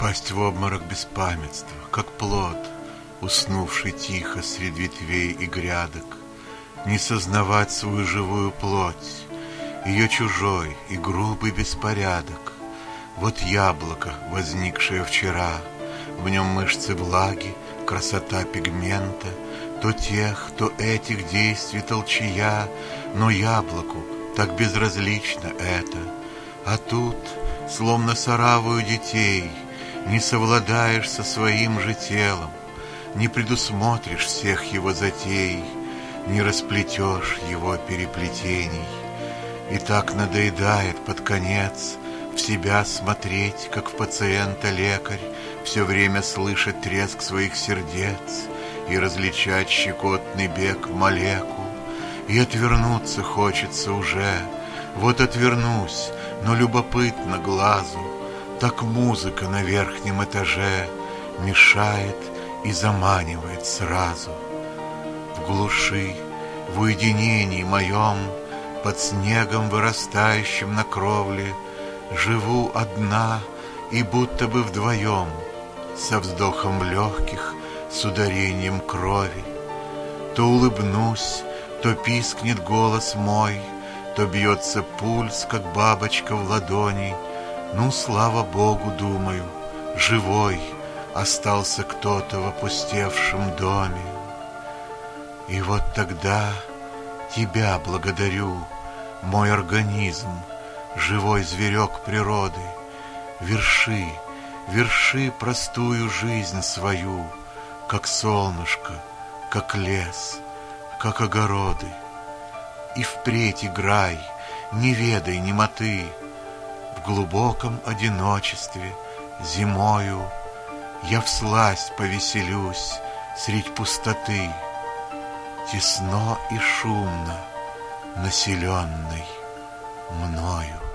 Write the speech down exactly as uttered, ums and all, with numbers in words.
Пасть в обморок беспамятства, как плод, уснувший тихо средь ветвей и грядок, не сознавать свою живую плоть, ее чужой и грубый беспорядок. Вот яблоко, возникшее вчера, в нем мышцы влаги, красота пигмента, то тех, то этих действий толчая, но яблоку так безразлично это. А тут, словно с оравою детей, не совладаешь со своим же телом, не предусмотришь всех его затей, не расплетешь его переплетений. И так надоедает под конец в себя смотреть, как в пациента лекарь, все время слышать треск своих сердец и различать щекотный бег молекул. И отвернуться хочется уже, вот отвернусь, но любопытно глазу, так музыка на верхнем этаже мешает и заманивает сразу. В глуши, в уединении моем, под снегом, вырастающим на кровле, живу одна и будто бы вдвоем, со вздохом легких, с ударением крови. То улыбнусь, то пискнет голос мой, то бьется пульс, как бабочка в ладони. Ну, слава Богу, думаю, живой остался кто-то в опустевшем доме. И вот тогда тебя благодарю, мой организм, живой зверек природы. Верши, верши простую жизнь свою, как солнышко, как лес, как огороды. И впредь играй, не ведай немоты. В глубоком одиночестве зимою я всласть повеселюсь средь пустоты, тесно и шумно населенной мною.